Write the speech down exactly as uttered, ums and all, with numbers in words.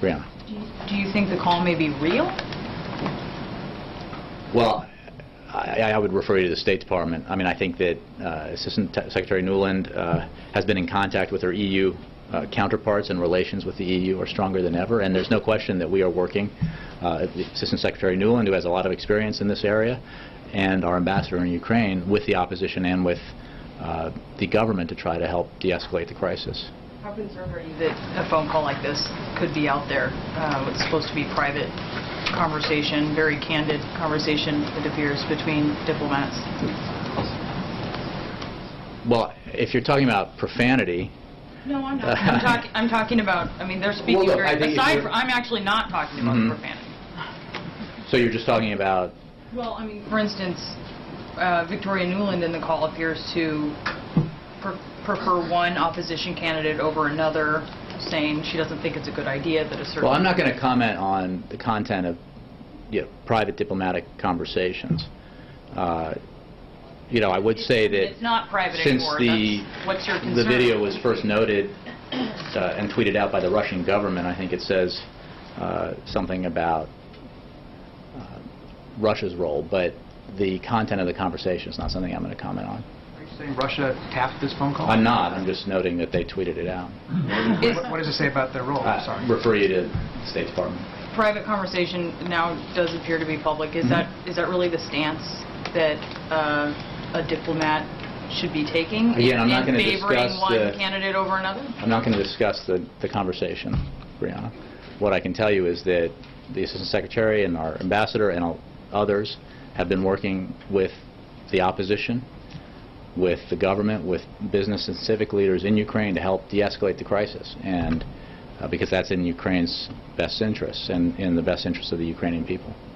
Brianna. Do you, do you think the call may be real? Well, I, I would refer you to the State Department. I mean, I think that uh, Assistant Secretary Nuland uh, has been in contact with her E U uh, counterparts, and relations with the E U are stronger than ever. And there's no question that we are working, uh, the Assistant Secretary Nuland, who has a lot of experience in this area, and our ambassador in Ukraine, with the opposition and with uh, the government to try to help de-escalate the crisis. How concerned are you that a phone call like this could be out there? Uh, it's supposed to be private conversation, very candid conversation, it appears, between diplomats. Well, if you're talking about profanity... No, I'm not. I'm, talk I'm talking about, I mean, they're speaking well, look, very... Aside from, I'm actually not talking about mm-hmm. profanity. So you're just talking about... Well, I mean, for instance, uh, Victoria Nuland in the call appears to pre prefer one opposition candidate over another, saying she doesn't think it's a good idea that a certain... Well, I'm not going to comment on the content of you know, private diplomatic conversations. Uh, you know, I would it's, say that it's not private since anymore. the, what's your concern? the video was first noted uh, and tweeted out by the Russian government, I think it says uh, something about uh, Russia's role, but the content of the conversation is not something I'm going to comment on. Are you saying Russia tapped this phone call? I'm not. I'm just noting that they tweeted it out. what, what does it say about their role? Uh, Sorry. Refer you to the State Department. Private conversation now does appear to be public. Is mm-hmm. that is that really the stance that uh, a diplomat should be taking? Again, in, I'm not in going to discuss favoring one the, candidate over another? I'm not going to discuss the, the conversation, Brianna. What I can tell you is that the Assistant Secretary and our ambassador and others have been working with the opposition, with the government, with business and civic leaders in Ukraine to help de-escalate the crisis, and uh, because that's in Ukraine's best interests and in the best interests of the Ukrainian people.